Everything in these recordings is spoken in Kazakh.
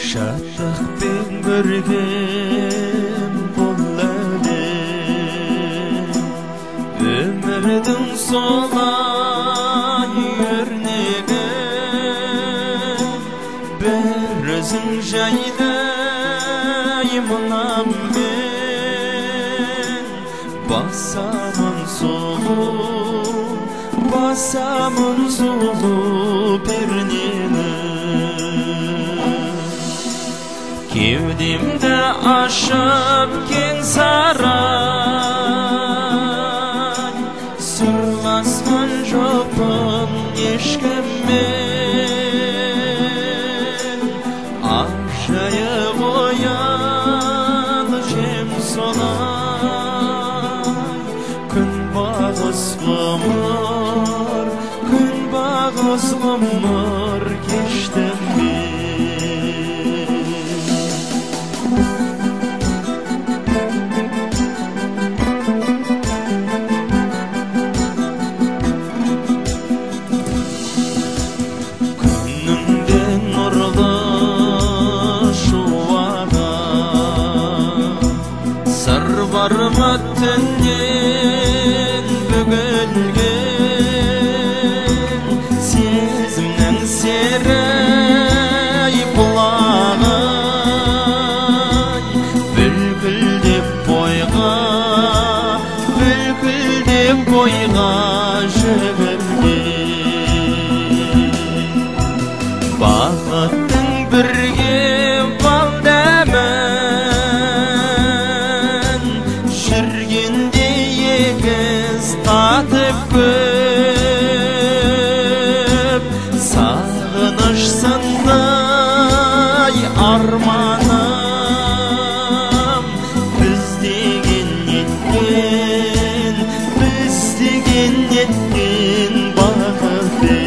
Şadlıqпен көрген бұл әлем, өмірдің солай өрнегі, бір өзің жайлай мұнам мен, басамын сұлу пернені. Кеудемді ашып кең сарай, сырласқан жоқпын ешкіммен, ақжайық оялы жем солай, күнбағыс ғұмыр кештім мен. Barmatından bөгілген сезімнің серей бұлағай, бүлкілдеп бойға жүгірген. Бақыттың бірге татып көп, сағыныш сындай арманым, біз деген неткен бақытты.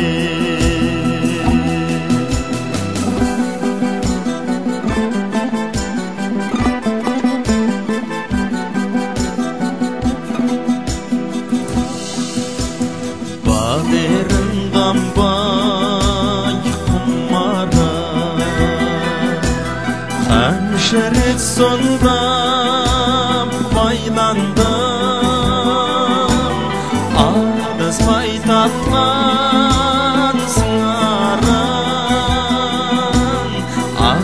Bağderім қамбай құмара, қанша рет сонда байландым, адаспай тапқан сыңарым, ақ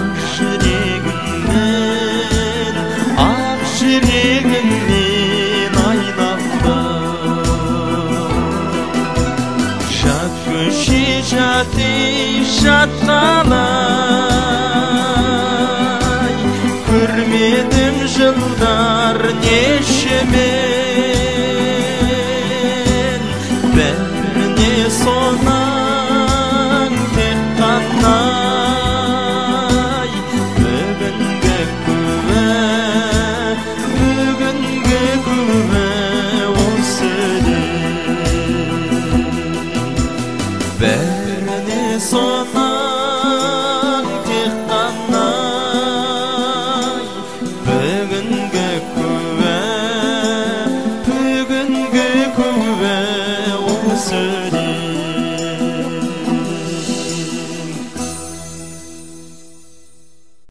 жүрегіммен айналдым. Көше жатқалай, көрмедім жылдар нешеме.